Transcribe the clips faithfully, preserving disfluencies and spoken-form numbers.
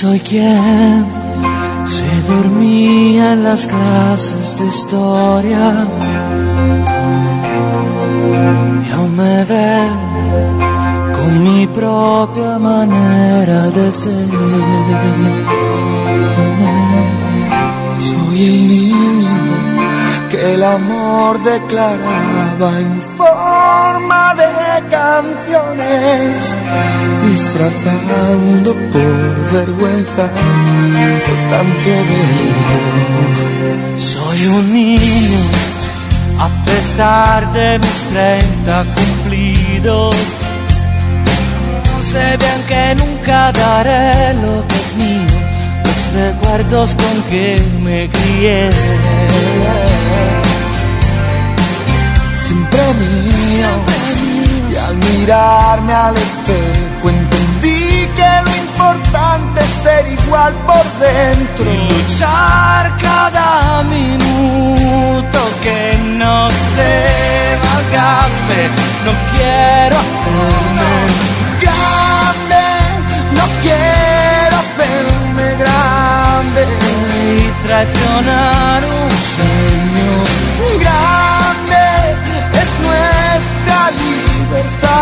soy quien se dormía en las clases de historia y aún me ve con mi propia manera de ser. Soy el niño que el amor declaraba en forma de canciones, disfrazando por vergüenza por tanto delirio. Soy un niño a pesar de mis treinta cumplidos. Sé bien que nunca daré lo que es mío, los recuerdos con que me crié. Siempre mío, y al mirarme al espejo entendí que lo importante es ser igual por dentro y luchar cada minuto que no se malgaste. No quiero hacerme grande, no quiero hacerme grande y traicionar un sueño grande. Es nuestra libertad.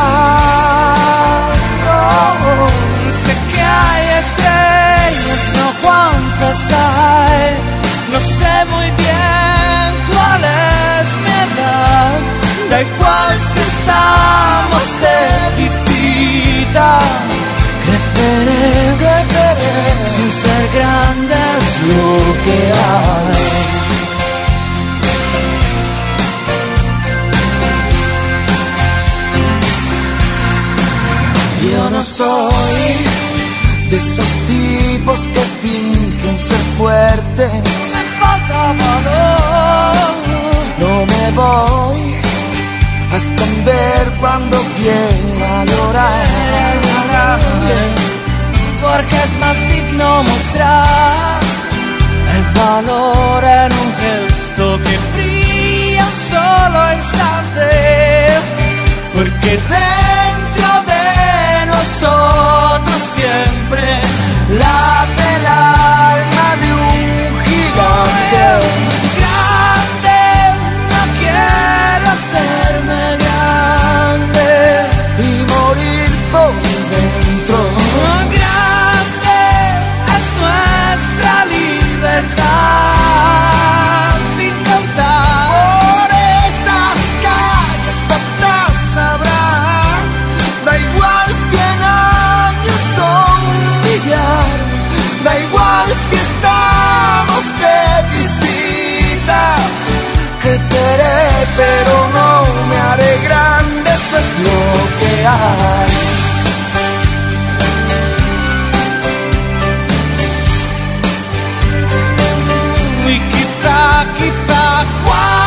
Oh, y sé que hay estrellas, no cuántas hay. No sé muy bien cuál es mi edad. Da igual si estamos de visita. Creceré, creceré, sin ser grande es lo que hay. Yo no soy de esos tipos que fingen ser fuertes. Me falta valor. No me voy a esconder cuando quiera llorar, porque es más digno mostrar el valor en un gesto que brilla un solo instante, porque dentro de nosotros siempre late el alma de un gigante. Grande, no quiero hacerme grande y morir por dentro. Grande es nuestra libertad, sin contar por esas calles cuántas habrá. Da igual cien años o un millar, da igual si estamos de visita. Creceré pero no me haré grande, eso es lo que hay. Y quizá, quizá,